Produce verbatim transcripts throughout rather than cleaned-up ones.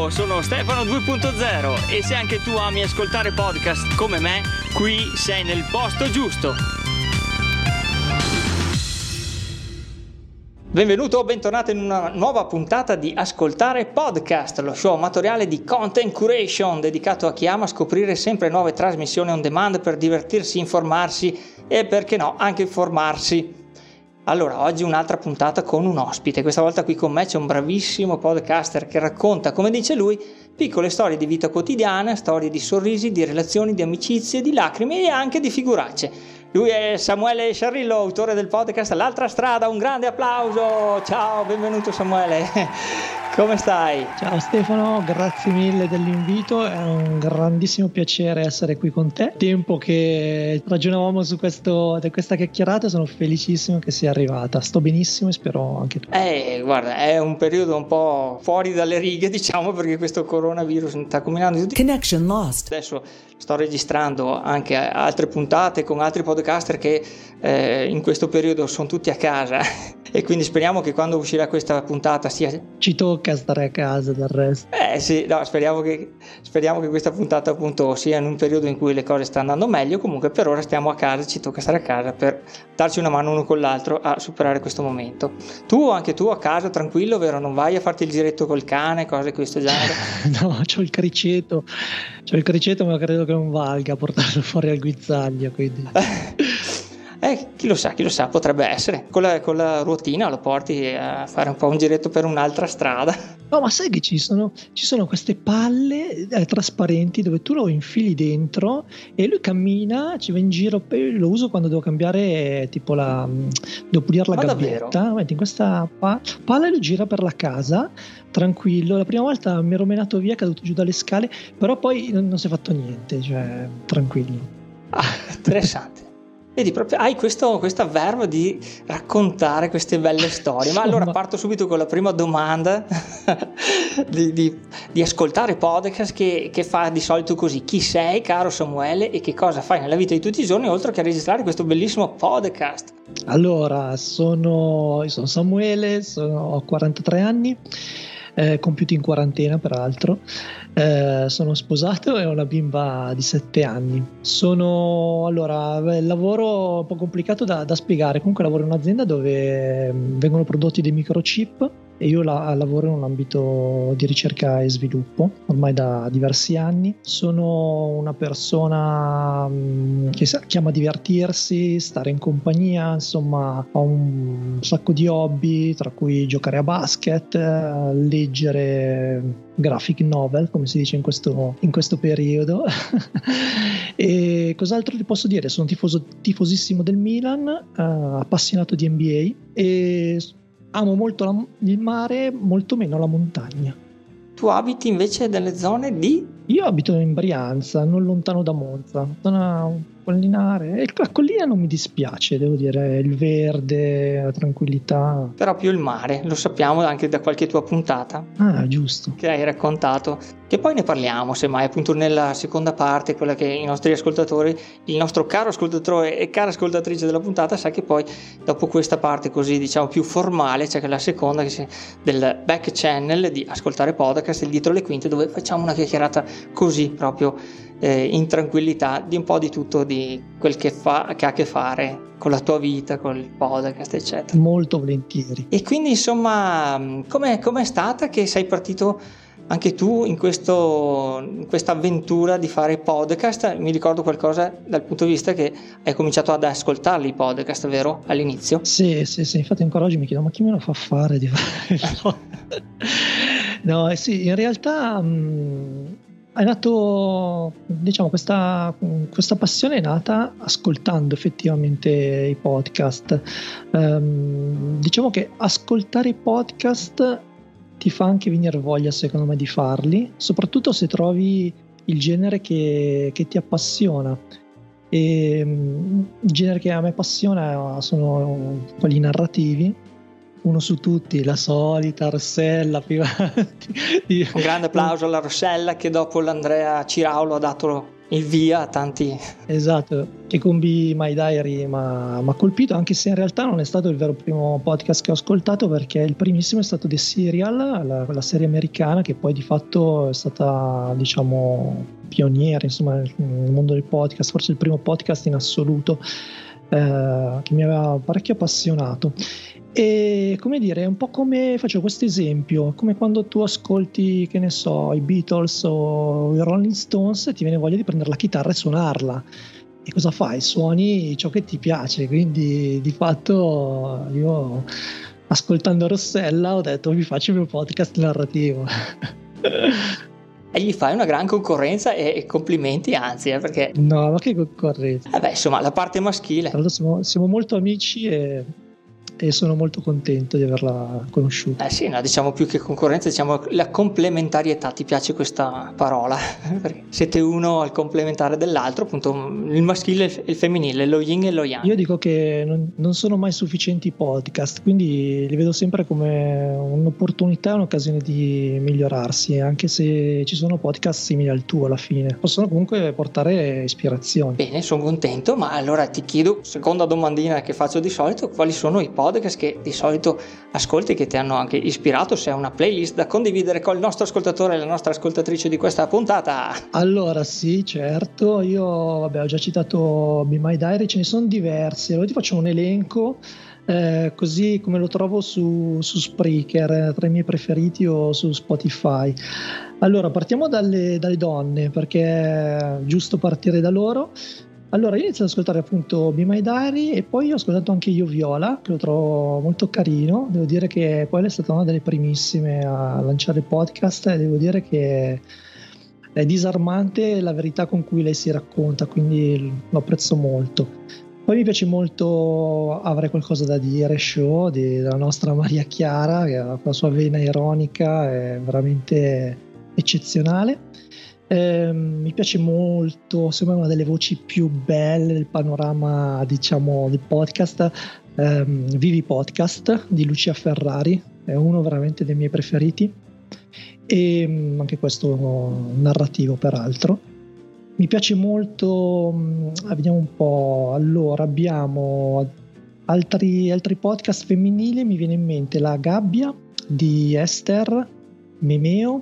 Ciao, sono Stefano due punto zero e se anche tu ami ascoltare podcast come me, qui sei nel posto giusto. Benvenuto o bentornato in una nuova puntata di Ascoltare Podcast, lo show amatoriale di content curation dedicato a chi ama scoprire sempre nuove trasmissioni on demand per divertirsi, informarsi e, perché no, anche informarsi. Allora, oggi un'altra puntata con un ospite. Questa volta qui con me c'è un bravissimo podcaster che racconta, come dice lui, piccole storie di vita quotidiana, storie di sorrisi, di relazioni, di amicizie, di lacrime e anche di figuracce. Lui è Samuele Sciarrillo, autore del podcast L'Altra Strada. Un grande applauso! Ciao, benvenuto Samuele. Come stai? Ciao Stefano, grazie mille dell'invito, è un grandissimo piacere essere qui con te. Tempo che ragionavamo su questo, di questa chiacchierata, sono felicissimo che sia arrivata. Sto benissimo e spero anche tu. Eh, guarda, è un periodo un po' fuori dalle righe, diciamo, perché questo coronavirus sta combinando tutti. Connection lost. Adesso sto registrando anche altre puntate con altri podcaster che eh, in questo periodo sono tutti a casa e quindi speriamo che quando uscirà questa puntata sia... Ci tocca stare a casa del resto. Eh sì, no, speriamo che, speriamo che questa puntata appunto sia in un periodo in cui le cose stanno andando meglio. Comunque per ora stiamo a casa, ci tocca stare a casa per darci una mano uno con l'altro a superare questo momento. Tu, anche tu a casa tranquillo, vero? Non vai a farti il giretto col cane, cose di questo genere? No, c'ho il criceto, c'ho il criceto ma credo che non valga portarlo fuori al guizzaglio, quindi... Eh, chi lo sa, chi lo sa, potrebbe essere. Con la, con la ruotina lo porti a fare un po' un giretto per un'altra strada. No, ma sai che ci sono, ci sono queste palle eh, trasparenti dove tu lo infili dentro e lui cammina, ci va in giro. Lo uso quando devo cambiare eh, tipo la devo pulire la ma gabbietta. Metti in questa pa- palla e lo gira per la casa tranquillo. La prima volta mi ero menato via, caduto giù dalle scale, però poi non, non si è fatto niente, cioè tranquillo. Ah, interessante. Vedi, proprio hai questo, questa verve di raccontare queste belle storie. Ma allora parto subito con la prima domanda di, di, di ascoltare podcast che, che fa di solito così. Chi sei, caro Samuele, e che cosa fai nella vita di tutti i giorni oltre che a registrare questo bellissimo podcast? Allora, sono, io sono Samuele, sono, ho quarantatré anni, eh, compiuti in quarantena peraltro. Eh, sono sposato e ho una bimba di sette anni. Sono allora beh, il lavoro un po' complicato da, da spiegare. Comunque lavoro in un'azienda dove vengono prodotti dei microchip e io la, lavoro in un ambito di ricerca e sviluppo ormai da diversi anni. Sono una persona mh, che sa, che ama divertirsi, stare in compagnia, insomma ho un sacco di hobby, tra cui giocare a basket, eh, leggere graphic novel, come si dice in questo, in questo periodo. E cos'altro ti posso dire? Sono tifoso, tifosissimo del Milan, eh, appassionato di N B A e amo molto la, il mare, molto meno la montagna. Tu abiti invece nelle zone di? Io abito in Brianza, non lontano da Monza, zona collinare. E la collina non mi dispiace, devo dire, il verde, la tranquillità. Però più il mare, lo sappiamo anche da qualche tua puntata. Ah, giusto. Che hai raccontato. Che poi ne parliamo, semmai, appunto nella seconda parte, quella che i nostri ascoltatori, il nostro caro ascoltatore e cara ascoltatrice della puntata sa che poi dopo questa parte così diciamo più formale c'è la seconda che si, del back channel di Ascoltare Podcast, il dietro le quinte, dove facciamo una chiacchierata così proprio eh, in tranquillità di un po' di tutto di quel che fa che ha a che fare con la tua vita, con il podcast eccetera. Molto volentieri. E quindi insomma come è stata che sei partito anche tu in questo in questa avventura di fare podcast? Mi ricordo qualcosa dal punto di vista che hai cominciato ad ascoltarli i podcast, vero? All'inizio? Sì, sì, sì, infatti ancora oggi mi chiedo ma chi me lo fa fare di fare? No, eh sì, in realtà mh, è nato, diciamo, questa, questa passione è nata ascoltando effettivamente i podcast. Um, diciamo che ascoltare i podcast ti fa anche venire voglia, secondo me, di farli, soprattutto se trovi il genere che, che ti appassiona. E um, il genere che a me appassiona sono quelli narrativi. Uno su tutti, la solita Rossella. Prima Un grande applauso alla Rossella che dopo l'Andrea Ciraulo ha dato il via a tanti. Esatto, che con Be My Diary mi ha colpito, anche se in realtà non è stato il vero primo podcast che ho ascoltato, perché il primissimo è stato The Serial, la, la serie americana che poi di fatto è stata, diciamo, pioniera insomma nel, nel mondo del podcast, forse il primo podcast in assoluto eh, che mi aveva parecchio appassionato. E come dire, è un po' come, faccio questo esempio, come quando tu ascolti, che ne so, i Beatles o i Rolling Stones e ti viene voglia di prendere la chitarra e suonarla. E cosa fai? Suoni ciò che ti piace. Quindi di fatto io, ascoltando Rossella, ho detto vi faccio il mio podcast narrativo. E gli fai una gran concorrenza e, e complimenti, anzi, eh, perché no, ma che concorrenza. Eh beh, insomma, la parte maschile. Allora siamo, siamo molto amici e e sono molto contento di averla conosciuta. Eh sì, no, diciamo più che concorrenza, diciamo la complementarietà. Ti piace questa parola? Perché siete uno al complementare dell'altro, appunto il maschile e il femminile, lo yin e lo yang. Io dico che non, non sono mai sufficienti i podcast, quindi li vedo sempre come un'opportunità, un'occasione di migliorarsi, anche se ci sono podcast simili al tuo alla fine. Possono comunque portare ispirazione. Bene, sono contento, ma allora ti chiedo, seconda domandina che faccio di solito, quali sono i podcast che di solito ascolti, che ti hanno anche ispirato, se hai una playlist da condividere con il nostro ascoltatore e la nostra ascoltatrice di questa puntata. Allora sì, certo, io vabbè ho già citato Be My Diary, ce ne sono diversi, allora ti faccio un elenco eh, così come lo trovo su, su Spreaker, tra i miei preferiti, o su Spotify. Allora partiamo dalle, dalle donne, perché è giusto partire da loro. Allora io ho iniziato ad ascoltare appunto Be My Diary e poi ho ascoltato anche Io Viola, che lo trovo molto carino. Devo dire che quella è stata una delle primissime a lanciare il podcast e devo dire che è disarmante la verità con cui lei si racconta, quindi lo apprezzo molto. Poi mi piace molto Avrei qualcosa da dire, show di, della nostra Maria Chiara, che ha la sua vena ironica, è veramente eccezionale. Eh, mi piace molto, sembra una delle voci più belle del panorama, diciamo, del podcast, ehm, Vivi Podcast di Lucia Ferrari, è uno veramente dei miei preferiti, e anche questo narrativo peraltro. Mi piace molto, vediamo un po', allora abbiamo altri, altri podcast femminili, mi viene in mente La Gabbia di Esther Memeo,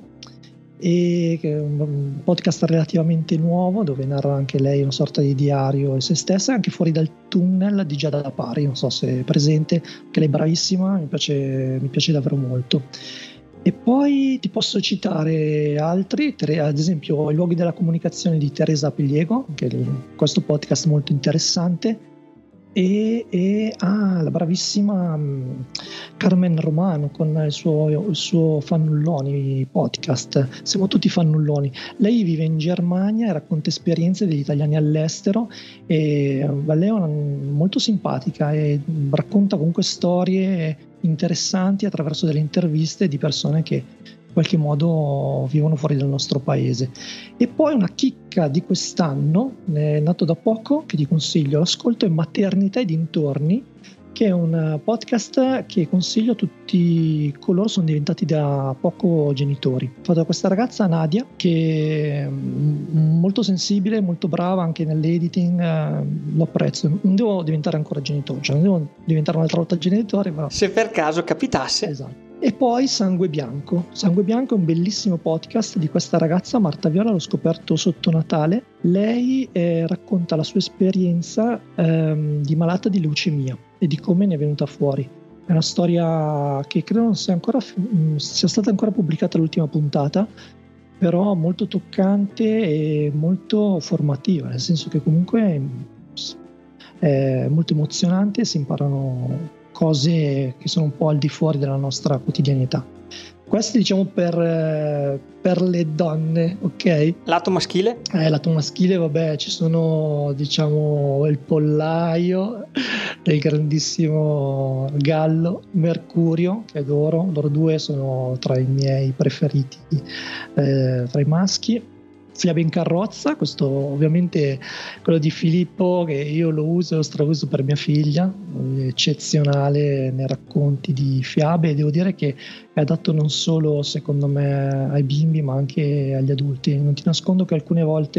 e che è un podcast relativamente nuovo dove narra anche lei una sorta di diario e se stessa, anche Fuori dal tunnel di Giada Pari, non so se è presente, che lei è bravissima, mi piace, mi piace davvero molto. E poi ti posso citare altri, ad esempio I luoghi della comunicazione di Teresa Piliego, che è questo podcast molto interessante, e, e ah, la bravissima Carmen Romano con il suo, il suo Fannulloni podcast. Siamo tutti fannulloni. Lei vive in Germania e racconta esperienze degli italiani all'estero, e lei è una, molto simpatica e racconta comunque storie interessanti attraverso delle interviste di persone che in qualche modo vivono fuori dal nostro paese. E poi una chicca di quest'anno, è nato da poco, che ti consiglio l'ascolto, è Maternità e dintorni, che è un podcast che consiglio a tutti coloro che sono diventati da poco genitori. Fatto da questa ragazza Nadia, che è molto sensibile, molto brava anche nell'editing, eh, lo apprezzo. Non devo diventare ancora genitore, cioè non devo diventare un'altra volta genitore, ma se per caso capitasse. Esatto. E poi Sangue Bianco. Sangue Bianco è un bellissimo podcast di questa ragazza, Marta Viola, l'ho scoperto sotto Natale. Lei eh, racconta la sua esperienza ehm, di malata di leucemia e di come ne è venuta fuori. È una storia che credo non sia ancora sia stata ancora pubblicata l'ultima puntata, però molto toccante e molto formativa, nel senso che comunque è molto emozionante e si imparano cose che sono un po' al di fuori della nostra quotidianità. Questo diciamo per, per le donne, ok? Lato maschile? Eh, lato maschile, vabbè, ci sono diciamo il pollaio, il grandissimo Gallo, Mercurio, che adoro, loro due sono tra i miei preferiti, eh, tra i maschi. Fiabe in carrozza, questo ovviamente quello di Filippo, che io lo uso, lo strauso per mia figlia, eccezionale nei racconti di fiabe, e devo dire che è adatto non solo secondo me ai bimbi ma anche agli adulti. Non ti nascondo che alcune volte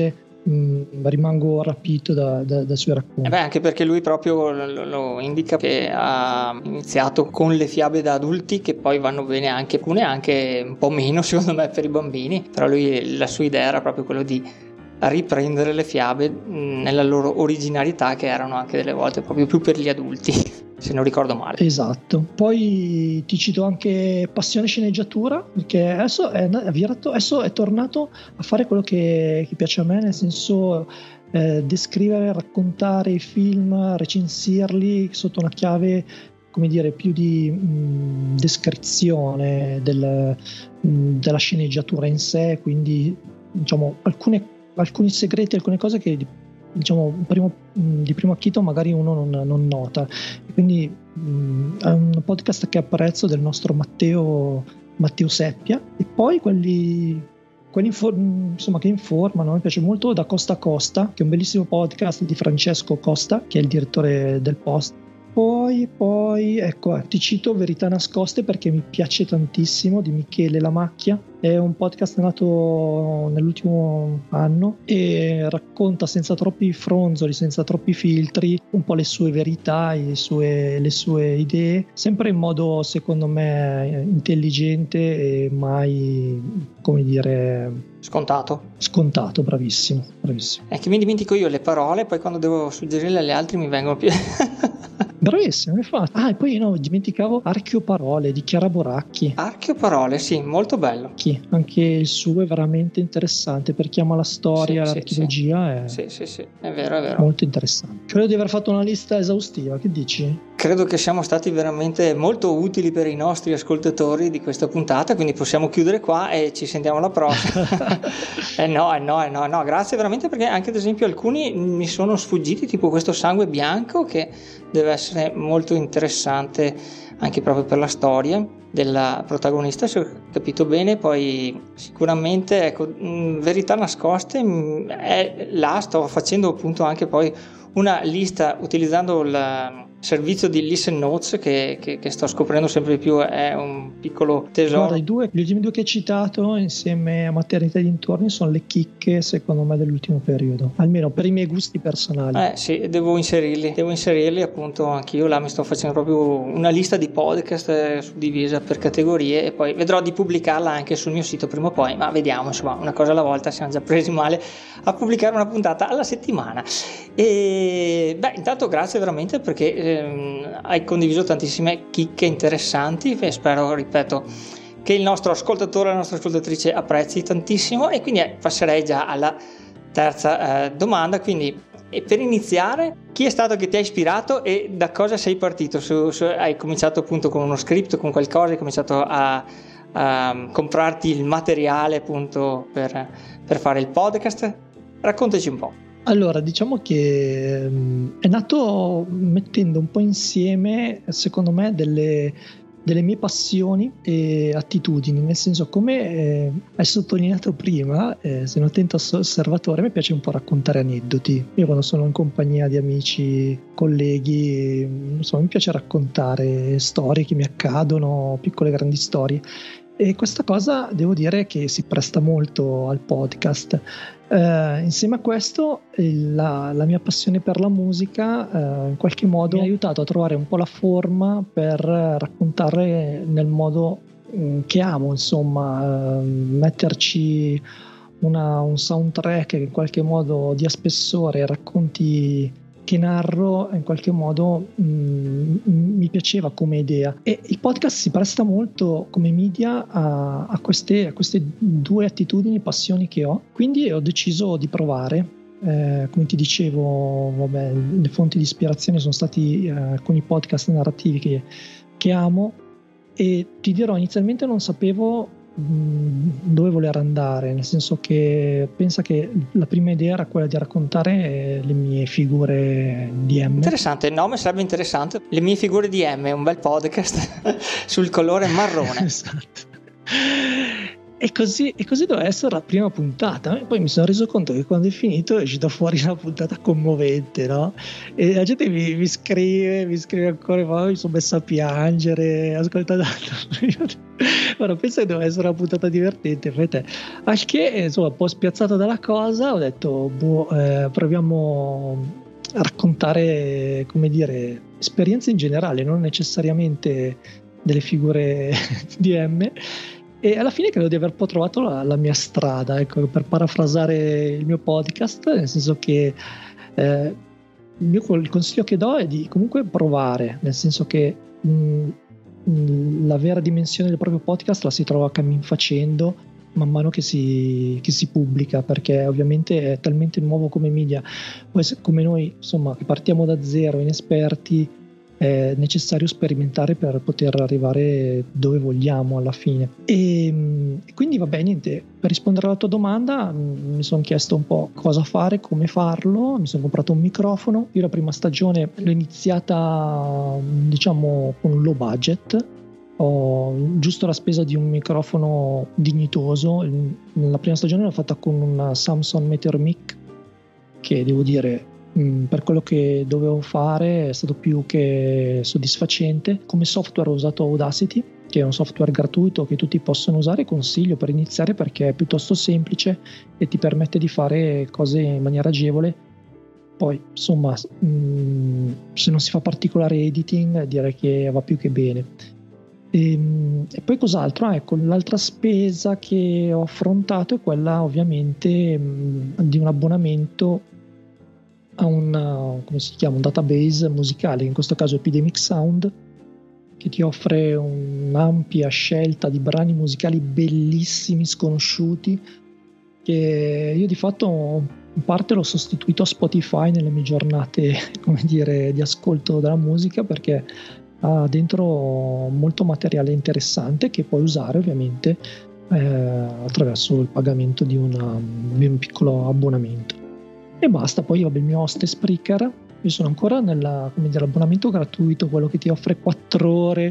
mh, rimango rapito da, da, dai suoi racconti. Eh beh, anche perché lui proprio lo, lo indica che ha iniziato con le fiabe da adulti, che poi vanno bene anche alcune, anche un po' meno secondo me per i bambini, però lui, la sua idea era proprio quello di riprendere le fiabe nella loro originalità, che erano anche delle volte proprio più per gli adulti, se non ricordo male. Esatto. Poi ti cito anche passione sceneggiatura, perché adesso è, è, virato, adesso è tornato a fare quello che, che piace a me, nel senso eh, descrivere, raccontare i film, recensirli sotto una chiave, come dire, più di mh, descrizione del, mh, della sceneggiatura in sé, quindi diciamo alcune alcuni segreti, alcune cose che diciamo primo, di primo acchito magari uno non, non nota, e quindi mh, è un podcast che apprezzo, del nostro Matteo Matteo Seppia. E poi quelli, quelli infor- insomma che informano, mi piace molto Da Costa a Costa, che è un bellissimo podcast di Francesco Costa, che è il direttore del Post. Poi, poi ecco, ti cito Verità Nascoste, perché mi piace tantissimo, di Michele Lamacchia. È un podcast nato nell'ultimo anno e racconta senza troppi fronzoli, senza troppi filtri, un po' le sue verità, le sue, le sue idee, sempre in modo secondo me intelligente e mai, come dire, scontato. Scontato, bravissimo, bravissimo. È che mi dimentico io le parole, poi quando devo suggerirle agli altri mi vengono più... Bravissimo, hai fatto. Ah, e poi no, dimenticavo Archioparole di Chiara Boracchi. Archioparole, sì, molto bello. Chi? Anche il suo è veramente interessante, per chi ama la storia, sì, l'archeologia. Sì, è... sì, sì, sì, è vero, è vero. Molto interessante. Credo di aver fatto una lista esaustiva, che dici? Credo che siamo stati veramente molto utili per i nostri ascoltatori di questa puntata, quindi possiamo chiudere qua e ci sentiamo alla prossima. eh no, eh no, eh no, no, grazie veramente, perché anche ad esempio alcuni mi sono sfuggiti, tipo questo Sangue Bianco, che deve essere molto interessante anche proprio per la storia della protagonista, se ho capito bene. Poi sicuramente, ecco, Verità Nascoste è là, sto facendo appunto anche poi una lista utilizzando il servizio di Listen Notes che, che, che sto scoprendo sempre di più, è un piccolo tesoro. Guarda, i due, gli ultimi due che hai citato insieme a Maternità e dintorni sono le chicche secondo me dell'ultimo periodo, almeno per i miei gusti personali. Eh sì, devo inserirli, devo inserirli appunto anch'io, là mi sto facendo proprio una lista di podcast suddivisa per categorie e poi vedrò di pubblicarla anche sul mio sito prima o poi, ma vediamo, insomma, una cosa alla volta, siamo già presi male a pubblicare una puntata alla settimana. E beh, intanto grazie veramente, perché ehm, hai condiviso tantissime chicche interessanti e spero, ripeto, che il nostro ascoltatore, la nostra ascoltatrice apprezzi tantissimo. E quindi eh, passerei già alla terza eh, domanda. Quindi, e per iniziare, chi è stato che ti ha ispirato e da cosa sei partito? Su, su, hai cominciato appunto con uno script, con qualcosa, hai cominciato a, a comprarti il materiale appunto per, per fare il podcast? Raccontaci un po'. Allora, diciamo che um, è nato mettendo un po' insieme, secondo me, delle, delle mie passioni e attitudini, nel senso, come eh, hai sottolineato prima, eh, sei un attento osservatore, mi piace un po' raccontare aneddoti. Io quando sono in compagnia di amici, colleghi, insomma, mi piace raccontare storie che mi accadono, piccole grandi storie. E questa cosa devo dire che si presta molto al podcast. Uh, insieme a questo il, la, la mia passione per la musica uh, in qualche modo mi ha aiutato a trovare un po' la forma per raccontare nel modo um, che amo, insomma, uh, metterci una, un soundtrack che in qualche modo dia spessore, racconti che narro, in qualche modo mh, mi piaceva come idea. E il podcast si presta molto come media a, a, queste, a queste due attitudini, passioni che ho, quindi ho deciso di provare. Eh, come ti dicevo, vabbè, le fonti di ispirazione sono stati eh, alcuni podcast narrativi che, che amo, e ti dirò, inizialmente non sapevo dove voler andare, nel senso che pensa che la prima idea era quella di raccontare le mie figure di M. Interessante, il nome sarebbe interessante. Le mie figure di M, un bel podcast sul colore marrone. Esatto. E così, e così doveva essere la prima puntata. Poi mi sono reso conto che quando è finito è uscita fuori una puntata commovente, no? E la gente mi, mi scrive, mi scrive ancora, poi mi sono messa a piangere, ascoltando. Guarda, penso che doveva essere una puntata divertente per te. Al che, insomma, un po' spiazzato dalla cosa, ho detto, boh, eh, proviamo a raccontare, come dire, esperienze in generale, non necessariamente delle figure D M. E alla fine credo di aver un po' trovato la, la mia strada, ecco, per parafrasare il mio podcast, nel senso che eh, il, mio, il consiglio che do è di comunque provare, nel senso che mh, mh, la vera dimensione del proprio podcast la si trova cammin facendo man mano che si, che si pubblica, perché ovviamente è talmente nuovo come media. Poi come noi, insomma, che partiamo da zero, inesperti, è necessario sperimentare per poter arrivare dove vogliamo alla fine. E quindi vabbè, niente, per rispondere alla tua domanda mi sono chiesto un po' cosa fare, come farlo, mi sono comprato un microfono. Io la prima stagione l'ho iniziata, diciamo, con un low budget, ho giusto la spesa di un microfono dignitoso. La prima stagione l'ho fatta con un Samsung Meteor Mic, che devo dire, per quello che dovevo fare è stato più che soddisfacente. Come software ho usato Audacity, che è un software gratuito che tutti possono usare, consiglio per iniziare perché è piuttosto semplice e ti permette di fare cose in maniera agevole. Poi insomma, mh, se non si fa particolare editing, direi che va più che bene. E, e poi cos'altro? Ah, ecco, l'altra spesa che ho affrontato è quella ovviamente mh, di un abbonamento a un, come si chiama, un database musicale, in questo caso Epidemic Sound, che ti offre un'ampia scelta di brani musicali bellissimi, sconosciuti, che io di fatto in parte l'ho sostituito a Spotify nelle mie giornate, come dire, di ascolto della musica, perché ha dentro molto materiale interessante che puoi usare ovviamente eh, attraverso il pagamento di, una, di un piccolo abbonamento. E basta. Poi vabbè, il mio host è Spreaker. Io sono ancora nella, come dire, l'abbonamento gratuito, quello che ti offre quattro ore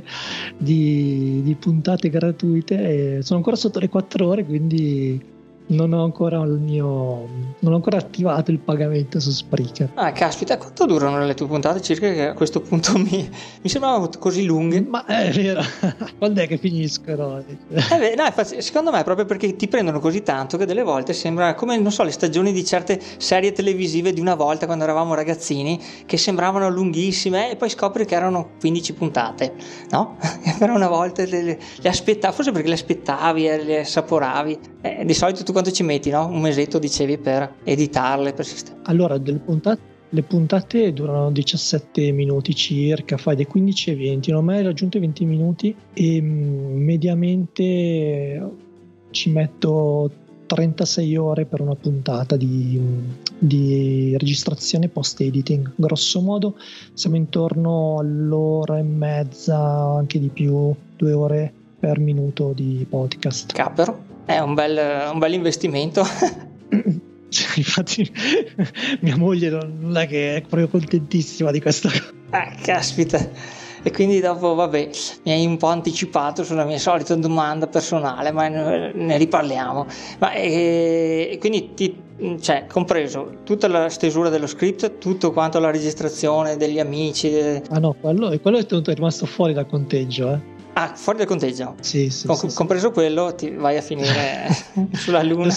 di, di puntate gratuite, e sono ancora sotto le quattro ore, quindi non ho ancora il mio non ho ancora attivato il pagamento su Spreaker. Ah, caspita, quanto durano le tue puntate? Circa, che a questo punto mi, mi sembravano così lunghe. Ma è vero, quando è che finiscono? Eh beh, no, secondo me è proprio perché ti prendono così tanto che delle volte sembra come, non so, le stagioni di certe serie televisive di una volta quando eravamo ragazzini, che sembravano lunghissime e poi scopri che erano quindici puntate, no? Per una volta le, le aspettavi, forse perché le aspettavi e le assaporavi. Eh, di solito tu quanto ci metti, no? Un mesetto dicevi per editarle, per sistemare. Allora, delle puntate, le puntate durano diciassette minuti circa, fai dai quindici ai venti, non ho mai raggiunto i venti minuti e mh, mediamente ci metto trentasei ore per una puntata di, di registrazione post editing. Grosso modo siamo intorno all'ora e mezza, anche di più, due ore per minuto di podcast. Capero, è un bel, un bel investimento. Infatti mia moglie non è che è proprio contentissima di questa cosa. Ah, caspita. E quindi dopo, vabbè, mi hai un po' anticipato sulla mia solita domanda personale, ma ne riparliamo. Ma e, e quindi ti, cioè, compreso tutta la stesura dello script, tutto quanto la registrazione degli amici. De... Ah no, quello, quello è, tutto, è rimasto fuori dal conteggio, eh. Ah, fuori dal conteggio? Sì, sì, Com- sì, compreso sì. Quello, ti vai a finire sulla luna.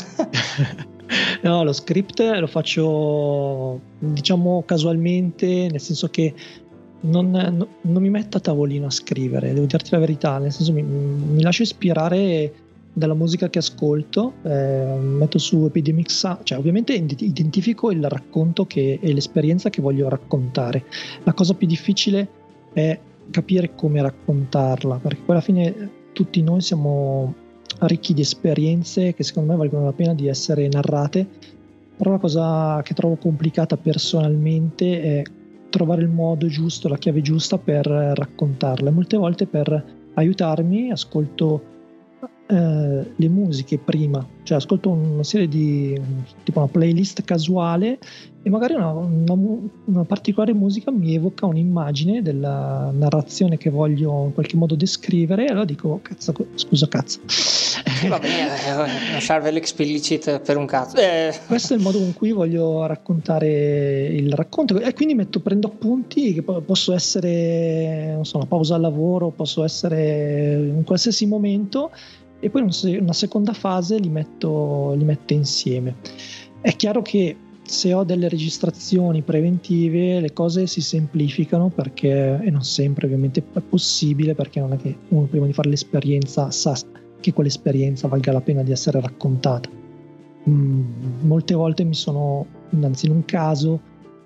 No, lo script lo faccio, diciamo, casualmente, nel senso che non, no, non mi metto a tavolino a scrivere, devo dirti la verità, nel senso mi, mi lascio ispirare dalla musica che ascolto, eh, metto su Epidemic Sound, cioè ovviamente identifico il racconto che, e l'esperienza che voglio raccontare. La cosa più difficile è capire come raccontarla, perché poi alla fine tutti noi siamo ricchi di esperienze che secondo me valgono la pena di essere narrate, però la cosa che trovo complicata personalmente è trovare il modo giusto, la chiave giusta per raccontarle. Molte volte per aiutarmi ascolto eh, le musiche prima, cioè ascolto una serie di tipo una playlist casuale e magari una, una, una particolare musica mi evoca un'immagine della narrazione che voglio in qualche modo descrivere, e allora dico cazzo, scusa cazzo. Sì, va bene, non serve l'explicit per un cazzo. Eh. Questo è il modo con cui voglio raccontare il racconto, e quindi metto, prendo appunti che posso essere, non so, una pausa al lavoro, posso essere in qualsiasi momento, e poi una seconda fase li metto, li metto insieme. È chiaro che se ho delle registrazioni preventive le cose si semplificano, perché, e non sempre ovviamente è possibile, perché non è che uno prima di fare l'esperienza sa che quell'esperienza valga la pena di essere raccontata. Mm, molte volte mi sono, anzi in un caso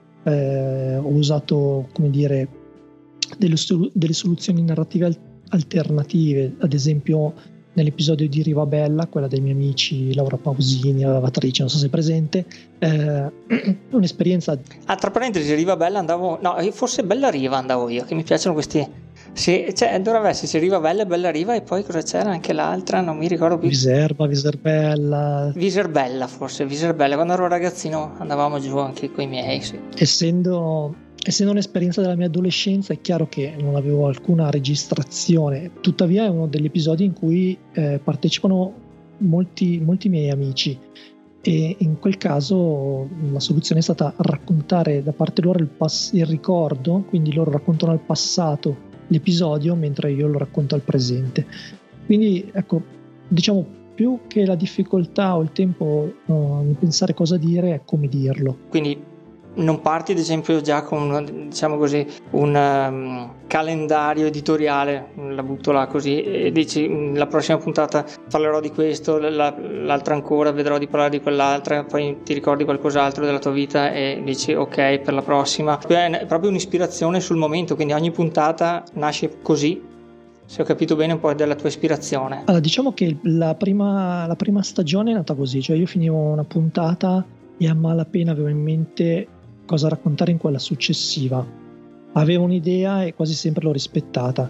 eh, ho usato, come dire, delle, delle soluzioni narrative al- alternative, ad esempio nell'episodio di Rivabella, quella dei miei amici Laura Pausini, la lavatrice, non so se è presente, eh, un'esperienza. Ah, tra parentesi, Rivabella andavo, no, forse Bella Riva andavo io, che mi piacciono questi, sì, cioè dovrebbe esserci Rivabella e Bella Riva, e poi cosa c'era anche l'altra, non mi ricordo più. Viserba, Viserbella. Viserbella forse, Viserbella, quando ero ragazzino andavamo giù anche con i miei, sì. Essendo Essendo un'esperienza della mia adolescenza, è chiaro che non avevo alcuna registrazione, tuttavia è uno degli episodi in cui eh, partecipano molti, molti miei amici, e in quel caso la soluzione è stata raccontare da parte loro il, pass- il ricordo, quindi loro raccontano al passato l'episodio mentre io lo racconto al presente. Quindi ecco, diciamo, più che la difficoltà o il tempo uh, di pensare cosa dire, è come dirlo. Quindi non parti ad esempio già con, diciamo così, un um, calendario editoriale, la butto là così, e dici la prossima puntata parlerò di questo, la, l'altra ancora vedrò di parlare di quell'altra, poi ti ricordi qualcos'altro della tua vita e dici ok per la prossima. È proprio un'ispirazione sul momento, quindi ogni puntata nasce così, se ho capito bene un po' della tua ispirazione. Allora, diciamo che la prima, la prima stagione è nata così, cioè io finivo una puntata e a malapena avevo in mente cosa raccontare in quella successiva. Avevo un'idea e quasi sempre l'ho rispettata.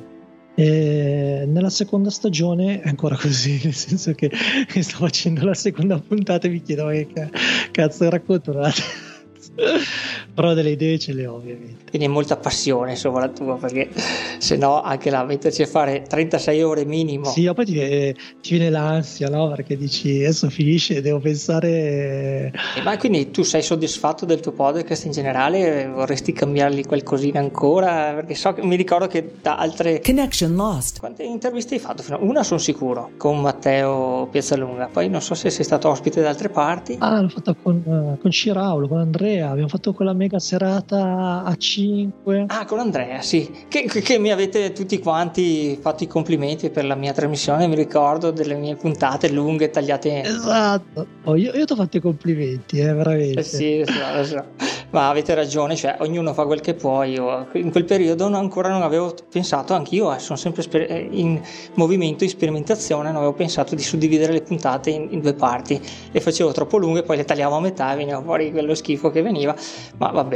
E nella seconda stagione è ancora così, nel senso che sto facendo la seconda puntata e mi chiedo che cazzo racconto, però delle idee ce le ho ovviamente. Quindi è molta passione insomma la tua, perché se no anche là metterci a fare trentasei ore minimo. Sì, poi ti viene, ti viene l'ansia, no? Perché dici adesso finisce, devo pensare. Eh, ma quindi tu sei soddisfatto del tuo podcast in generale? Vorresti cambiargli qualcosina ancora? Perché so che mi ricordo che da altre Connection lost. Quante interviste hai fatto? Una sono sicuro, con Matteo Piazzalunga, poi non so se sei stato ospite da altre parti. Ah, l'ho fatta con, con Ciraulo, con Andrea, abbiamo fatto quella mega serata a cinque. Ah, con Andrea, sì, che, che mi avete tutti quanti fatto i complimenti per la mia trasmissione, mi ricordo delle mie puntate lunghe, tagliate. Esatto, oh, io, io ti ho fatto i complimenti, eh, veramente. Eh sì, sì, lo so. Ma avete ragione, cioè ognuno fa quel che può. Io in quel periodo non, ancora non avevo pensato, anch'io eh, sono sempre sper- in movimento, in sperimentazione, non avevo pensato di suddividere le puntate in, in due parti, le facevo troppo lunghe, poi le tagliavo a metà e veniva fuori quello schifo che veniva, ma vabbè.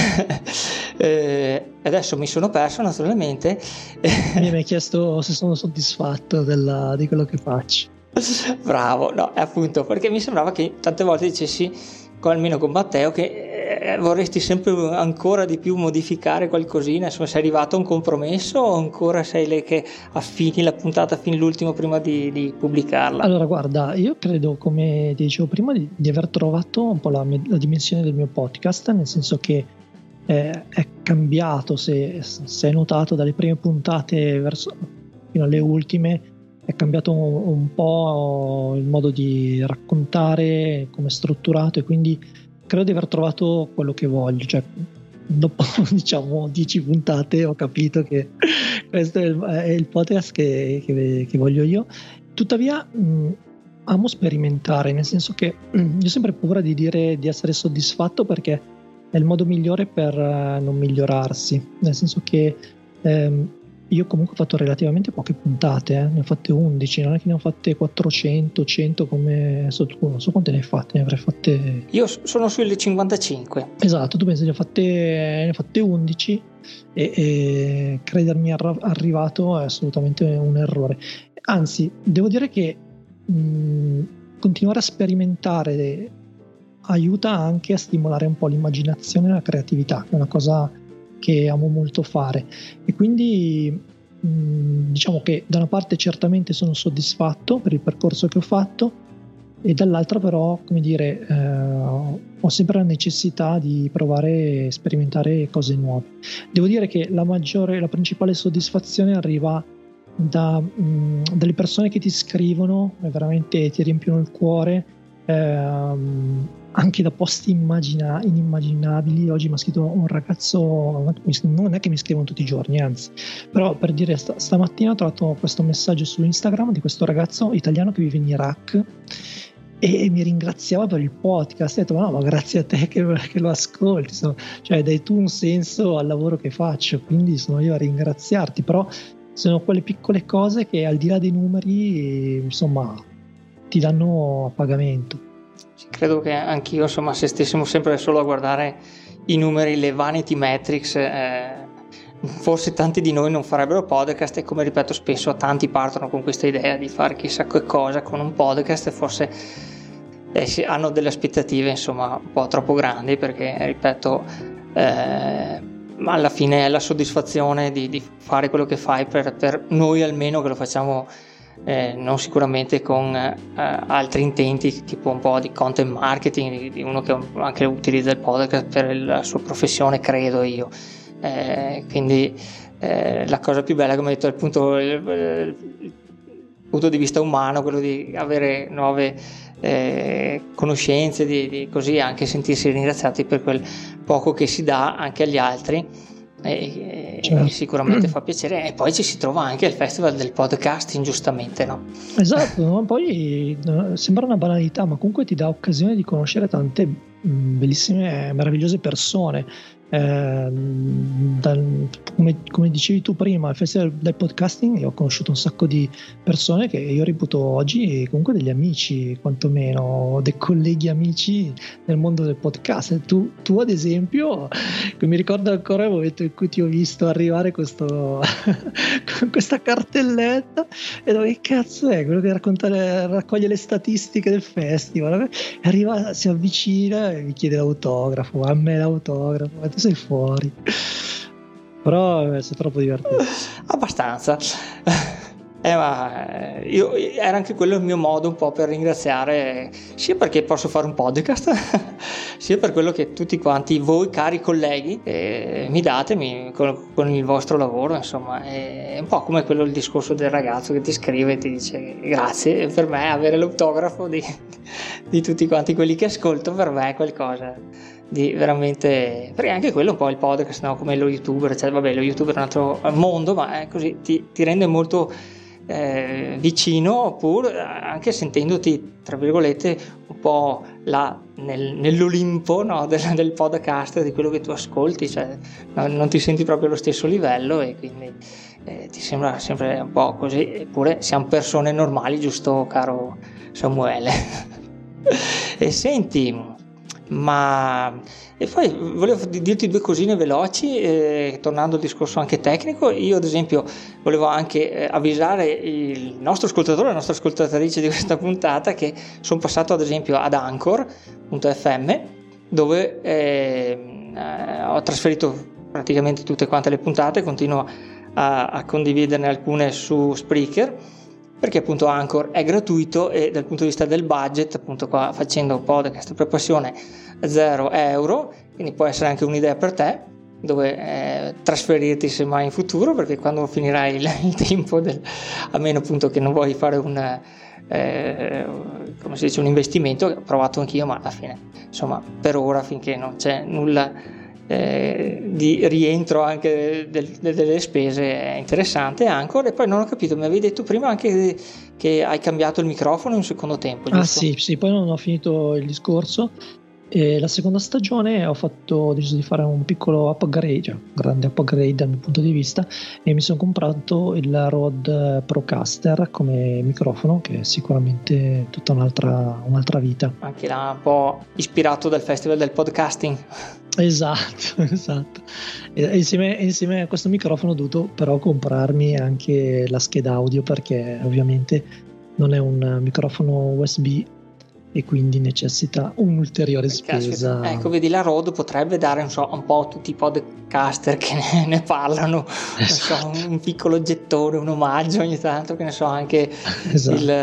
eh, adesso mi sono perso naturalmente. Mi hai chiesto se sono soddisfatto della, di quello che faccio. Bravo, no, appunto, perché mi sembrava che tante volte dicessi, almeno con Matteo, che eh, vorresti sempre ancora di più modificare qualcosina. Insomma, sei arrivato a un compromesso o ancora sei lì che affini la puntata fino all'ultimo prima di, di pubblicarla? Allora guarda, io credo, come ti dicevo prima, di, di aver trovato un po' la, la dimensione del mio podcast, nel senso che eh, è cambiato, se, se hai notato, dalle prime puntate verso, fino alle ultime. È cambiato un, un po' il modo di raccontare, come è strutturato, e quindi credo di aver trovato quello che voglio. Cioè, dopo diciamo dieci puntate ho capito che questo è il, è il podcast che, che, che voglio io. Tuttavia mh, amo sperimentare, nel senso che mh, io ho sempre paura di dire di essere soddisfatto, perché è il modo migliore per uh, non migliorarsi, nel senso che ehm, io comunque ho fatto relativamente poche puntate, eh. Ne ho fatte undici, non è che ne ho fatte quattrocento, cento come so tu, non so quante ne hai fatte, ne avrei fatte. Io sono sulle cinquantacinque. Esatto, tu pensi ne ho fatte, ne ho fatte undici e, e credermi arra- arrivato è assolutamente un errore. Anzi, devo dire che mh, continuare a sperimentare aiuta anche a stimolare un po' l'immaginazione e la creatività, che è una cosa che amo molto fare, e quindi mh, diciamo che da una parte certamente sono soddisfatto per il percorso che ho fatto, e dall'altra però, come dire, eh, ho sempre la necessità di provare e sperimentare cose nuove. Devo dire che la maggiore, la principale soddisfazione arriva da, mh, dalle persone che ti scrivono e veramente ti riempiono il cuore, ehm, anche da posti immagina- inimmaginabili. Oggi mi ha scritto un ragazzo, non è che mi scrivono tutti i giorni, anzi, però per dire, st- stamattina ho trovato questo messaggio su Instagram di questo ragazzo italiano che vive in Iraq e mi ringraziava per il podcast. Ho detto: ma no, ma grazie a te che, che lo ascolti, sono, cioè dai tu un senso al lavoro che faccio, quindi sono io a ringraziarti. Però sono quelle piccole cose che, al di là dei numeri, insomma, ti danno a pagamento. Credo che anch'io, insomma, se stessimo sempre solo a guardare i numeri, le vanity metrics, eh, forse tanti di noi non farebbero podcast, e come ripeto spesso, tanti partono con questa idea di fare chissà che cosa con un podcast e forse eh, hanno delle aspettative, insomma, un po' troppo grandi, perché ripeto, eh, alla fine è la soddisfazione di, di fare quello che fai, per, per noi almeno che lo facciamo. Eh, non sicuramente con eh, altri intenti, tipo un po' di content marketing, di, di uno che anche utilizza il podcast per la sua professione, credo io. Eh, quindi eh, la cosa più bella, come ho detto, è appunto il, il, il punto di vista umano, quello di avere nuove eh, conoscenze, di, di così anche sentirsi ringraziati per quel poco che si dà anche agli altri. E, certo. E sicuramente fa piacere. E poi ci si trova anche al Festival del Podcasting, giustamente, no? Esatto, no? Poi no, sembra una banalità, ma comunque ti dà occasione di conoscere tante mh, bellissime, meravigliose persone. Eh, dal, come, come dicevi tu prima, al Festival del Podcasting io ho conosciuto un sacco di persone che io reputo oggi comunque degli amici, quantomeno dei colleghi amici nel mondo del podcast. Tu, tu ad esempio, mi ricordo ancora il momento in cui ti ho visto arrivare questo con questa cartelletta e dove cazzo è quello che racconta le, raccoglie le statistiche del festival, arriva, si avvicina e mi chiede l'autografo. A me l'autografo, ma tu sei fuori. Però sei troppo divertente. Abbastanza. Eh, ma io, era anche quello il mio modo un po' per ringraziare, sia perché posso fare un podcast, sia per quello che tutti quanti voi, cari colleghi, eh, mi date mi, con, con il vostro lavoro. Insomma, è un po' come quello, il discorso del ragazzo che ti scrive e ti dice grazie. Per me avere l'autografo di, di tutti quanti quelli che ascolto, per me è qualcosa di veramente, perché anche quello un po' il podcast, no? Come lo youtuber, cioè vabbè, lo youtuber è un altro mondo, ma è così, ti, ti rende molto eh, vicino, oppure anche sentendoti, tra virgolette, un po' là nel, nell'Olimpo, no? del, del podcast, di quello che tu ascolti, cioè no, non ti senti proprio allo stesso livello, e quindi eh, ti sembra sempre un po' così. Eppure siamo persone normali, giusto, caro Samuele? E senti, ma e poi volevo dirti due cosine veloci, eh, tornando al discorso anche tecnico. Io ad esempio volevo anche eh, avvisare il nostro ascoltatore, la nostra ascoltatrice di questa puntata, che sono passato ad esempio ad Anchor punto effe emme, dove eh, eh, ho trasferito praticamente tutte quante le puntate, continuo a, a condividerne alcune su Spreaker, perché appunto Anchor è gratuito, e dal punto di vista del budget, appunto qua facendo podcast per passione, zero euro, quindi può essere anche un'idea per te dove eh, trasferirti semmai in futuro, perché quando finirai il, il tempo del, a meno appunto che non vuoi fare un eh, come si dice, un investimento, ho provato anch'io, ma alla fine insomma per ora, finché non c'è nulla Eh, di rientro anche del, del, delle spese, è interessante Anchor. E poi non ho capito, mi avevi detto prima anche che hai cambiato il microfono in un secondo tempo, giusto? Ah sì, sì, poi non ho finito il discorso. E la seconda stagione ho fatto ho deciso di fare un piccolo upgrade, cioè un grande upgrade dal mio punto di vista, e mi sono comprato il Rode Procaster come microfono, che è sicuramente tutta un'altra, un'altra vita. Anche là un po' ispirato dal Festival del Podcasting. Esatto, esatto. E insieme, insieme a questo microfono ho dovuto però comprarmi anche la scheda audio, perché ovviamente non è un microfono U S B e quindi necessita un'ulteriore spesa. Caspita. Ecco, vedi, la Rode potrebbe dare, non so, un po' a tutti i podcaster che ne, ne parlano, esatto. Non so, un piccolo gettone, un omaggio ogni tanto, che ne so, anche esatto. il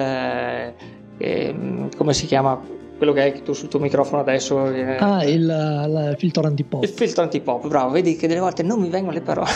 eh, come si chiama quello che hai tu sul tuo microfono adesso? Eh, ah, il, il filtro antipop. Il filtro antipop, bravo, vedi che delle volte non mi vengono le parole.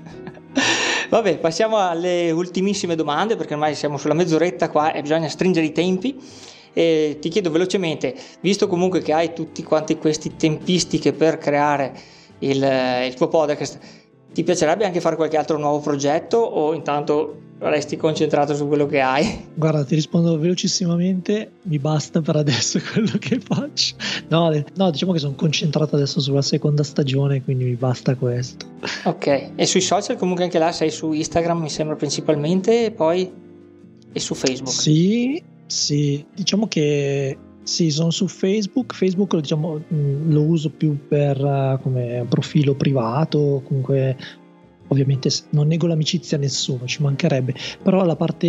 Vabbè, passiamo alle ultimissime domande, perché ormai siamo sulla mezz'oretta qua e bisogna stringere i tempi. E ti chiedo velocemente, visto comunque che hai tutti quanti questi tempistiche per creare il, il tuo podcast, ti piacerebbe anche fare qualche altro nuovo progetto o intanto resti concentrato su quello che hai? Guarda, ti rispondo velocissimamente, mi basta per adesso quello che faccio. No, no, diciamo che sono concentrato adesso sulla seconda stagione, quindi mi basta questo. Ok, e sui social comunque anche là sei su Instagram mi sembra principalmente, e poi e su Facebook? Sì, sì, diciamo che sì, sono su Facebook. Facebook lo, diciamo, lo uso più per uh, come profilo privato, comunque ovviamente non nego l'amicizia a nessuno, ci mancherebbe, però la parte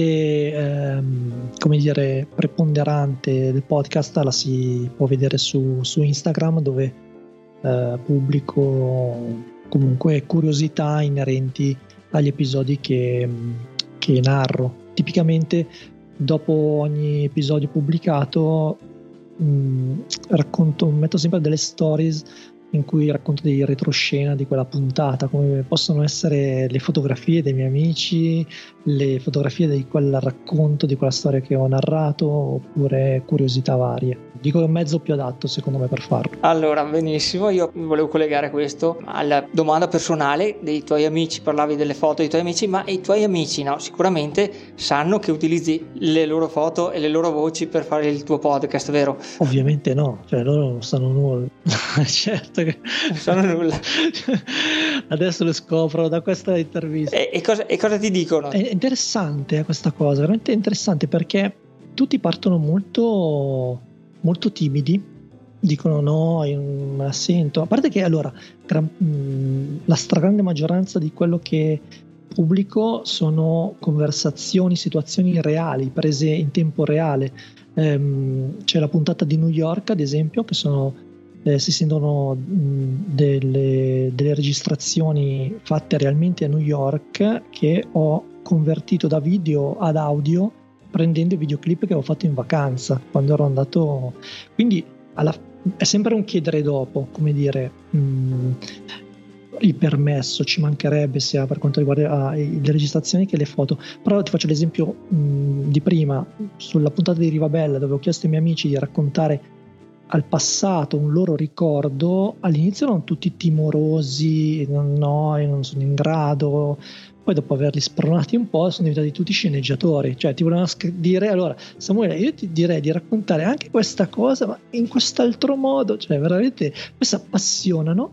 ehm, come dire preponderante del podcast la si può vedere su, su Instagram, dove eh, pubblico comunque curiosità inerenti agli episodi che, che narro. Tipicamente dopo ogni episodio pubblicato mh, racconto, metto sempre delle stories in cui racconto dei retroscena di quella puntata, come possono essere le fotografie dei miei amici, le fotografie di quel racconto, di quella storia che ho narrato, oppure curiosità varie. Dico che è un mezzo più adatto secondo me per farlo. Allora, benissimo, io volevo collegare questo alla domanda personale dei tuoi amici. Parlavi delle foto dei tuoi amici, ma i tuoi amici, no, sicuramente sanno che utilizzi le loro foto e le loro voci per fare il tuo podcast, vero? Ovviamente no, cioè loro non sanno nulla. Certo che non sanno nulla. Adesso lo scopro da questa intervista. E, e, cosa, e cosa ti dicono? È interessante questa cosa, veramente interessante, perché tutti partono molto molto timidi, dicono no, io non me la sento, a parte che allora gran, mh, la stragrande maggioranza di quello che pubblico sono conversazioni, situazioni reali prese in tempo reale. Ehm, c'è la puntata di New York ad esempio, che sono eh, si sentono mh, delle, delle registrazioni fatte realmente a New York, che ho convertito da video ad audio prendendo i videoclip che ho fatto in vacanza quando ero andato, quindi alla, è sempre un chiedere dopo, come dire, mh, il permesso ci mancherebbe sia per quanto riguarda le registrazioni che le foto. Però ti faccio l'esempio mh, di prima, sulla puntata di Rivabella, dove ho chiesto ai miei amici di raccontare al passato un loro ricordo. All'inizio erano tutti timorosi, no, io non sono in grado. Poi dopo averli spronati un po' sono diventati tutti sceneggiatori, cioè ti volevano dire allora Samuele, io ti direi di raccontare anche questa cosa ma in quest'altro modo, cioè veramente poi si appassionano.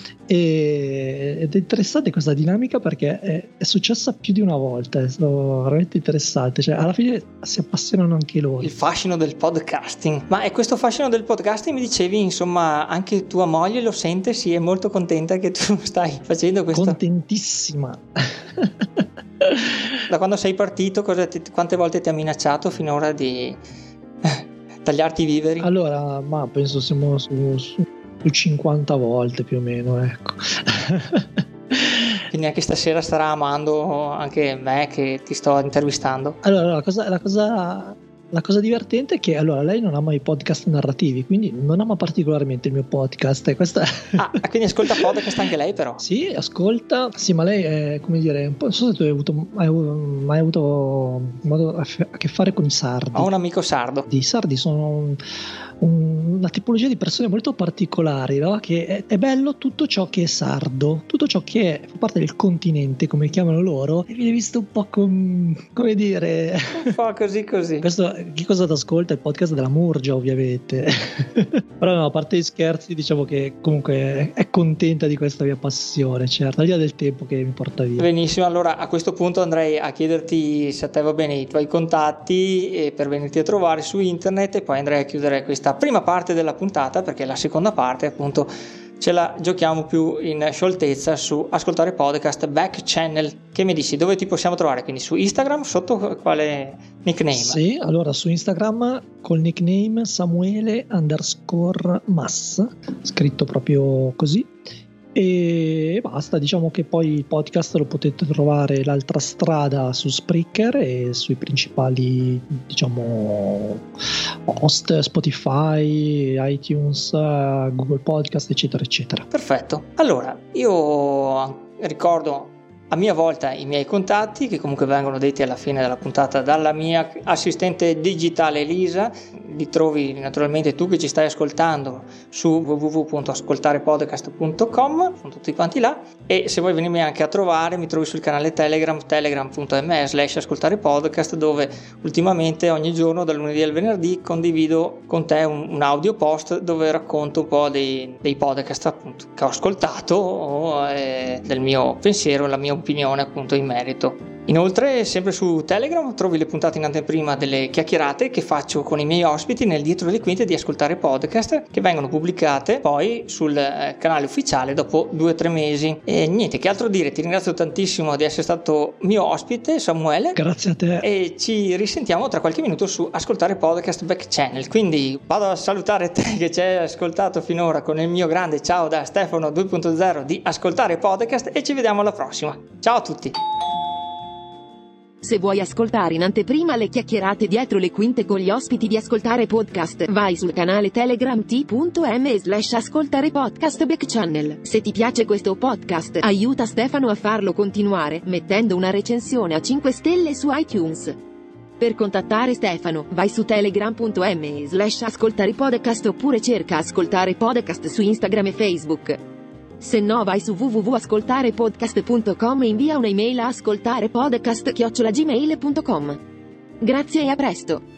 E, ed è interessante questa dinamica, perché è, è successa più di una volta, è veramente interessante, cioè alla fine si appassionano anche loro. Il fascino del podcasting. Ma è questo fascino del podcasting, mi dicevi, insomma, anche tua moglie lo sente, sì, è molto contenta che tu stai facendo questo. Contentissima. Da quando sei partito, cosa ti, quante volte ti ha minacciato finora di tagliarti i viveri? Allora, ma penso siamo su, su cinquanta volte più o meno, ecco. Quindi anche stasera starà amando anche me che ti sto intervistando. Allora, la cosa, la cosa, la cosa divertente è che allora lei non ama i podcast narrativi, quindi non ama particolarmente il mio podcast. E questa... Ah, quindi ascolta podcast anche lei però? Sì, ascolta. Sì, ma lei è, come dire, un po', non so se tu hai avuto hai mai avuto modo a, f- a che fare con i sardi. Ho un amico sardo. I sardi sono un, un, una tipologia di persone molto particolari, no? Che è, è bello tutto ciò che è sardo, tutto ciò che è, fa parte del continente, come chiamano loro, e viene visto un po' com, come dire un po' così così. Questo, chi cosa ti ascolta? Il podcast della Murgia, ovviamente. Però no, a parte gli scherzi, diciamo che comunque è contenta di questa mia passione, certo, al di là del tempo che mi porta via. Benissimo, allora a questo punto andrei a chiederti se a te va bene i tuoi contatti e per venirti a trovare su internet, e poi andrei a chiudere questa prima parte della puntata, perché la seconda parte appunto ce la giochiamo più in scioltezza su Ascoltare Podcast Back Channel. Che mi dici, dove ti possiamo trovare? Quindi su Instagram, sotto quale nickname? Sì, allora su Instagram col nickname Samuele underscore Mass, scritto proprio così. E basta, diciamo che poi il podcast lo potete trovare l'altra strada su Spreaker e sui principali, diciamo, host, Spotify, iTunes, Google Podcast, eccetera eccetera. Perfetto. Allora, io ricordo a mia volta i miei contatti, che comunque vengono detti alla fine della puntata dalla mia assistente digitale Elisa. Li trovi naturalmente tu che ci stai ascoltando su w w w punto ascoltare podcast punto com, sono tutti quanti là, e se vuoi venirmi anche a trovare mi trovi sul canale Telegram, telegram punto me slash ascoltare podcast, dove ultimamente ogni giorno dal lunedì al venerdì condivido con te un, un audio post dove racconto un po' dei, dei podcast appunto che ho ascoltato o eh, del mio pensiero, la mia opinione appunto in merito. Inoltre, sempre su Telegram trovi le puntate in anteprima delle chiacchierate che faccio con i miei ospiti nel dietro le quinte di Ascoltare Podcast, che vengono pubblicate poi sul canale ufficiale dopo due o tre mesi. E niente, che altro dire, ti ringrazio tantissimo di essere stato mio ospite, Samuele. Grazie a te. E ci risentiamo tra qualche minuto su Ascoltare Podcast Back Channel. Quindi vado a salutare te che ci hai ascoltato finora con il mio grande ciao da Stefano due punto zero di Ascoltare Podcast e ci vediamo alla prossima. Ciao a tutti. Se vuoi ascoltare in anteprima le chiacchierate dietro le quinte con gli ospiti di Ascoltare Podcast, vai sul canale Telegram t.me slash ascoltare podcast back channel. Se ti piace questo podcast, aiuta Stefano a farlo continuare, mettendo una recensione a cinque stelle su iTunes. Per contattare Stefano, vai su telegram.me slash ascoltare podcast oppure cerca Ascoltare Podcast su Instagram e Facebook. Se no vai su w w w punto ascoltare podcast punto com e invia un'email a ascoltarepodcast chiocciola gmail punto com. Grazie e a presto!